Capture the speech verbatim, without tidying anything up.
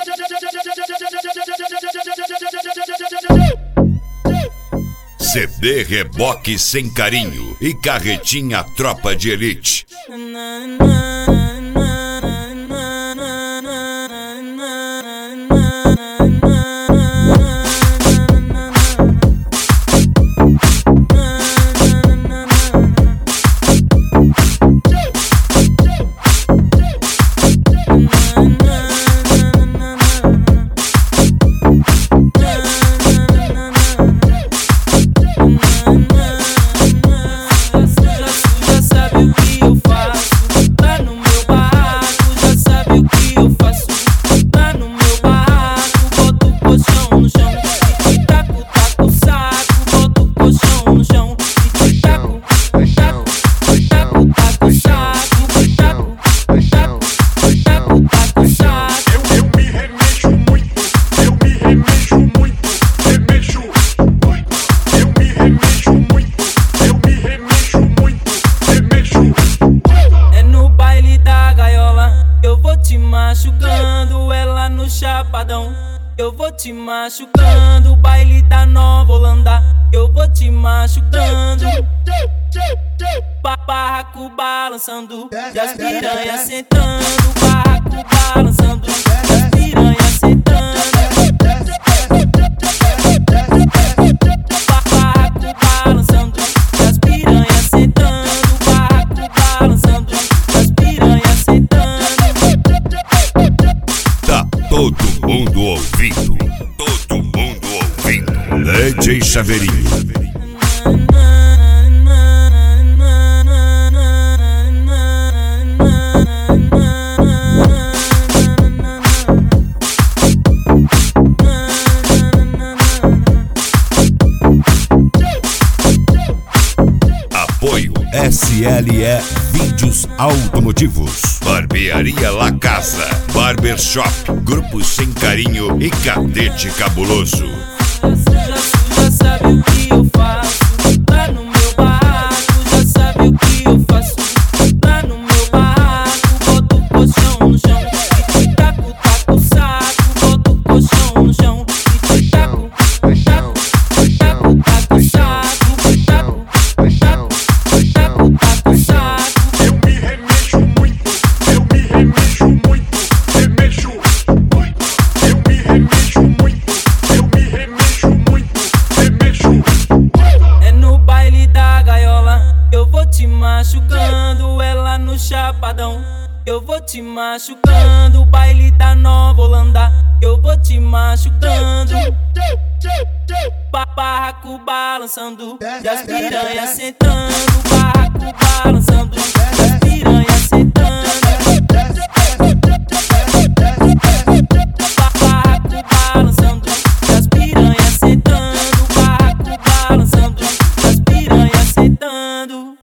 C D Reboque Sem Carinho e Carretinha Tropa de Elite. Machucando ela no chapadão, eu vou te machucando. Baile da Nova Holanda, eu vou te machucando. Barraco balançando, e as piranhas sentando. Barraco balançando, e as piranhas sentando. Barraco balançando, e as piranhas sentando. Barraco balançando, e as piranhas sentando. Tá todo mundo ouvindo, todo mundo ouvindo. D J Chaveirinho. Apoio S L E Vídeos Automotivos, Barbearia La Casa, Barbershop, Grupo Sem Carinho e Cadete Cabuloso. Já sabe o que eu faço lá no meu barraco. Já sabe o que eu faço lá no meu barraco. Boto o colchão no chão e te taco, taco o saco. Boto o colchão no chão e te taco, taco, taco, taco o saco. Taco, taco, taco, taco o saco. Eu me remexo muito, eu me remexo muito, remexo muito. Eu me remexo muito, eu me remexo muito, remexo. É no baile da gaiola, eu vou te machucando. Ela no chapadão, eu vou te machucando. Baile da Nova Holanda, eu vou te machucando. Barraco balançando, e as piranhas sentando. Barraco balançando, e as